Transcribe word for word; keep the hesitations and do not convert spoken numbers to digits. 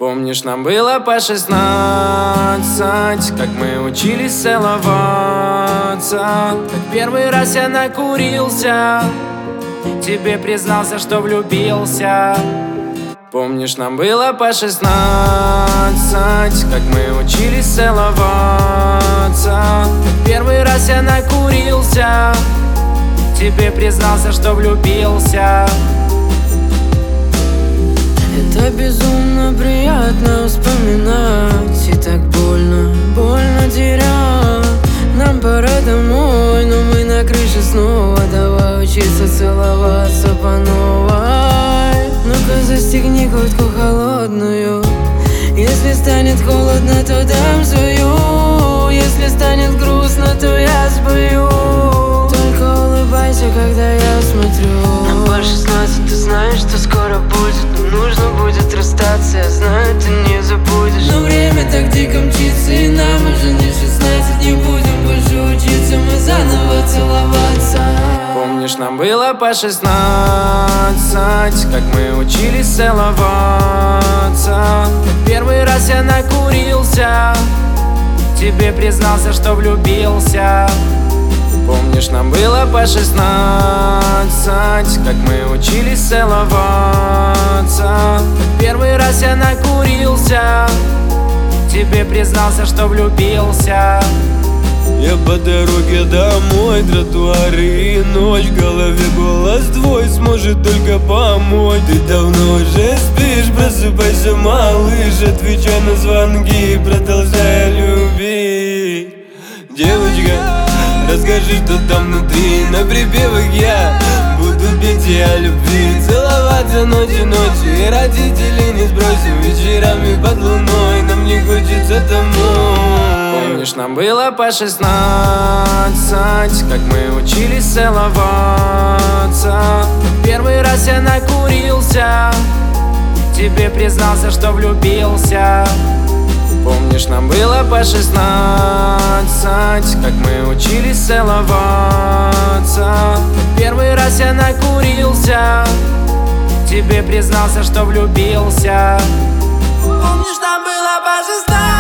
Помнишь, нам было по шестнадцать, как мы учились целоваться, как первый раз я накурился, тебе признался, что влюбился. Помнишь, нам было по шестнадцать, как мы учились целоваться, как первый раз я накурился, тебе признался, что влюбился. Это безумно приятно вспоминать, и так больно, больно терять. Нам пора домой, но мы на крыше снова. Давай учиться целоваться по новой. Ну-ка застегни куртку холодную. Если станет холодно, то дам свою. Если станет грустно, то я спою. Только улыбайся, когда я смотрю. Нам по шестнадцать, ты знаешь, что скоро будет. Но нужно будет расстаться, я знаю, ты не забудешь. Но время так дико мчится, и нам уже не шестнадцать. Не будем больше учиться, мы заново целоваться. Помнишь, нам было по шестнадцать, как мы учились целоваться, как первый раз я накурился, тебе признался, что влюбился. Помнишь, нам было по шестнадцать, как мы учились целоваться, как первый раз я накурился, тебе признался, что влюбился. Я по дороге домой, тротуары и ночь, в голове голос твой сможет только помочь. Ты давно уже спишь, просыпайся, малыш, отвечай на звонки, продолжай любить. Девочка, расскажи, что там внутри, на припевах я буду петь о любви. Целоваться ночи ночи, и родителей не сбросим, вечерами под луной нам не хочется домой. Помнишь, нам было по шестнадцать, как мы учились целоваться, как первый раз я накурился, тебе признался, что влюбился. Помнишь, нам было по шестнадцать, как мы учились целоваться, как первый раз я накурился, тебе признался, что влюбился. Помнишь, нам было по шестнадцать.